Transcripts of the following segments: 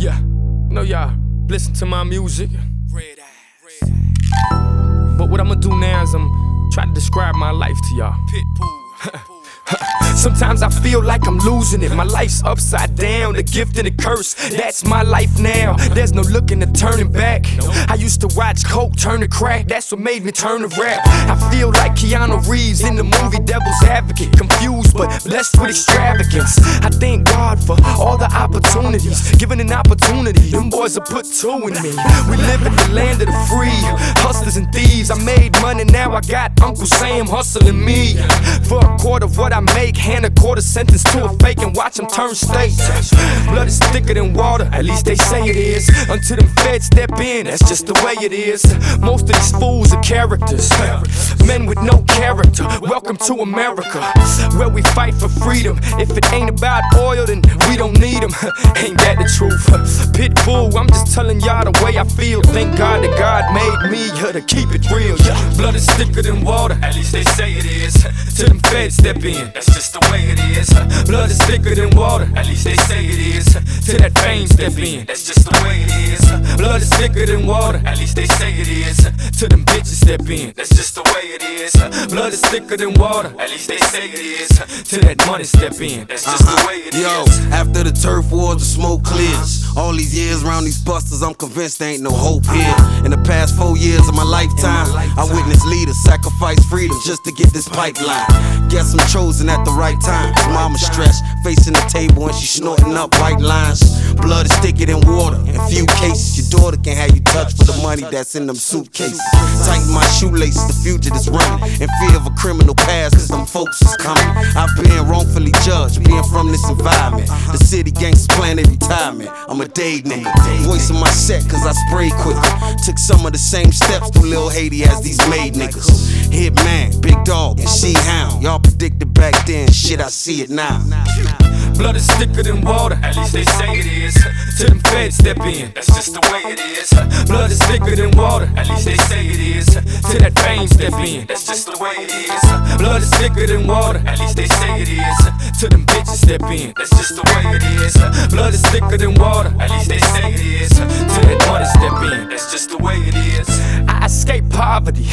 Yeah, know y'all listen to my music. But what I'ma do now is I'm trying to describe my life to y'all. Sometimes I feel like I'm losing it. My life's upside down, the gift and the curse. That's my life now. There's no looking to turning back. I used to watch coke turn to crack. That's what made me turn to rap. I feel like Keanu Reeves in the movie Devil's Advocate. Confused but blessed with extravagance. I thank God for all the opportunities. Given an opportunity, them boys will put two in me. We live in the land of the free, hustlers and thieves. I made money, now I got Uncle Sam hustling me. For a quarter of what I make, hand a quarter sentence to a fake and watch them turn state. Blood is thicker than water, at least they say it is. Until them feds step in, that's just the way it is. Most of these fools are characters, men with no character. Welcome to America, where we fight for freedom. If it ain't about oil, then we don't need them. Ain't that the truth? Pitbull, I'm just telling y'all the way I feel. Thank God that God made me to keep it real. Blood is thicker than water, at least they say it is. Till them feds step in, that's just the way it is. Blood is thicker than water, at least they say it is. Till that fame step in, that's just the way it is. Blood is thicker than water, at least they say it is. Till them bitches step in, that's just the way it is. Blood is thicker than water, at least they say it is. Till that money step in, that's just the way it is. Yo, after the turf wars, the smoke clears. All these years around these busters, I'm convinced there ain't no hope here. In the past 4 years of my lifetime, I witnessed leaders sacrifice freedom just to get this pipeline. Guess I'm chosen at the right time. Mama stressed, facing the table and she snorting up white lines. Blood is thicker than water. In few cases, your daughter can have you touch for the money that's in them suitcases. Tighten my shoelaces, the future is running. In fear of a criminal past, cause them folks is coming. I've been wrongfully judged, being from this environment. The city gangsters plan their retirement. I'm a day nigga, voice in my set cause I sprayed quicker. Took some of the same steps through Lil Haiti as these made niggas. Hitman, Big Dog, and She-Hound. Y'all predicted back then, shit I see it now. Blood is thicker than water, at least they say it is. Till them feds step in, that's just the way it is. Blood is thicker than water, at least they say it is. Till that fame step in, that's just the way it is. Blood is thicker than water, at least they say it is. Till them bitches step in, that's just the way it is. Blood is thicker than water, at least they say it is. Till that money step in, that's just the way it is. I escape poverty.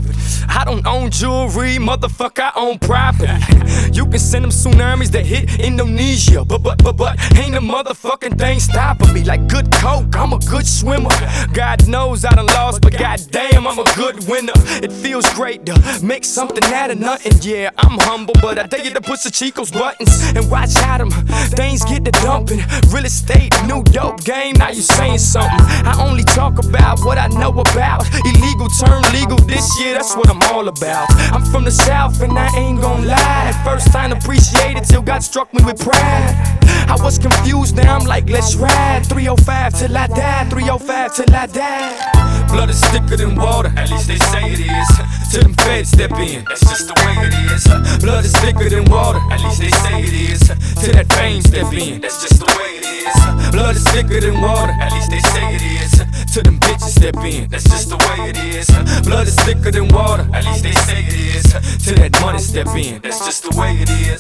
I don't own jewelry, motherfucker, I own property. You can send them tsunamis that hit Indonesia, but ain't a motherfucking thing stopping me. Like good coke, I'm a good swimmer. God knows I done lost, but goddamn, I'm a good winner. It feels great to make something out of nothing. Yeah, I'm humble, but I dare you to push the Chico's buttons and watch how them things get to dumping. Real estate, new dope game, now you saying something. I only talk about what I know about. Illegal turn legal this year, that's what I'm all about. I'm from the South and I ain't gon' lie. At first I didn't appreciate it till God struck me with pride. I was confused, now I'm like, let's ride. 305 till I die, 305 till I die. Blood is thicker than water, at least they say it is. Till them feds step in, that's just the way it is. Blood is thicker than water, at least they say it is. Till that fame step in, that's just the way it is. Blood is thicker than water, at least they say it is. Till them bitches step in, that's just the way it is. Blood is thicker than water, at least they say it is. Till that money step in, that's just the way it is.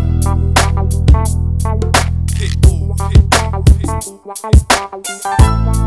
Pitbull.